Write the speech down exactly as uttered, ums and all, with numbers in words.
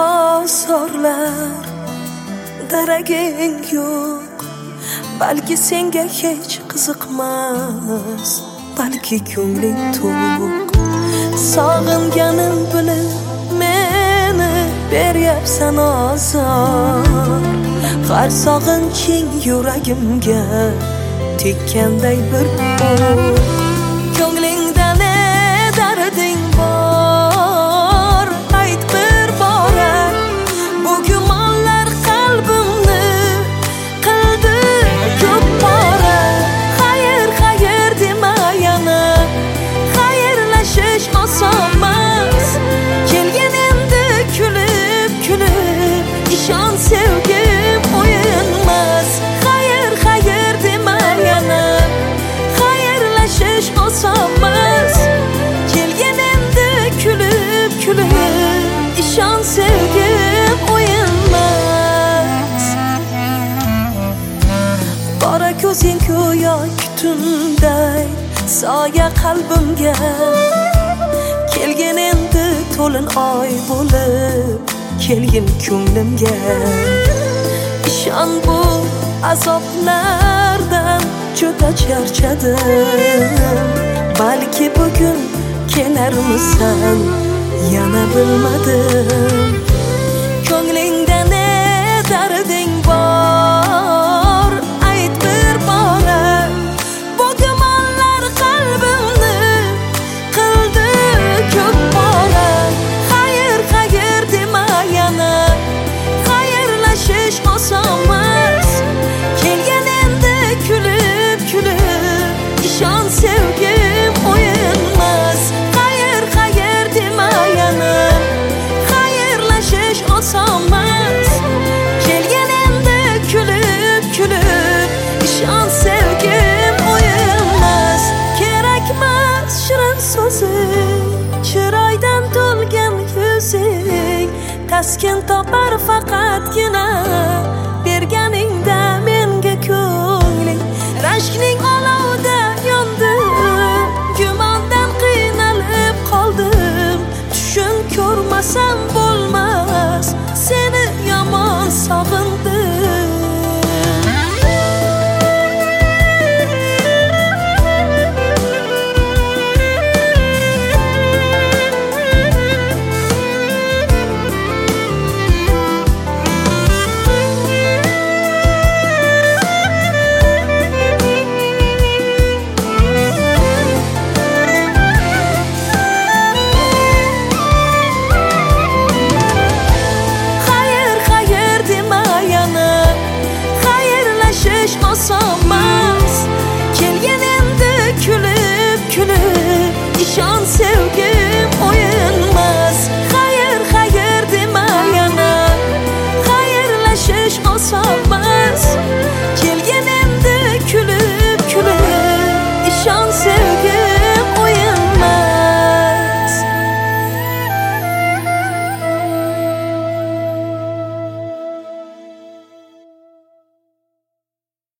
bozorlar daraging yo'q, balki senga hech qiziqmas, balki ko'ngling to'q. Sog'inganim bilib meni beryapsan azor, har sog'inching yuragimga tekkanday bir o'q. Ko'nglingda ne darding bor, ayt bir bora. Bu gumonlar qalbimni qildi ko'p bora. Xayr, xayr dema yana, xayrlashish osonmas. Kelgin endi kulib kulib, ishon sevgim o'yinmas. Xayr, xayr dema yana, xayrlashish osonmas. Kelgin endi kulib kulib, ishon sevgim o'yinmas. Qora ko'zing go'yo kutunday soya qalbimga, kelgin endi to'lin oy bo'lib, kelgin ko'nglimga. Ishon bu azoblardan juda charchadim, balki bugun kelarmisan yana bilmadim. Ko'nglingda ne darding bor, ayt bir bora. Bu gumonlar qalbimni qildi ko'p bora. Xayr, xayr dema yana, xayrlashish osonmas. Kelgin endi kulib kulib, ishon sevgim o'yinmas. Xayr, xayr dema yana, xayrlashish osonmas. Kelgin endi kulib kulib, ishon sevgim o'yinmas. Kerakmas shirin so'zing, chiroydan to'lgan yuzing, taskin topar faqatgina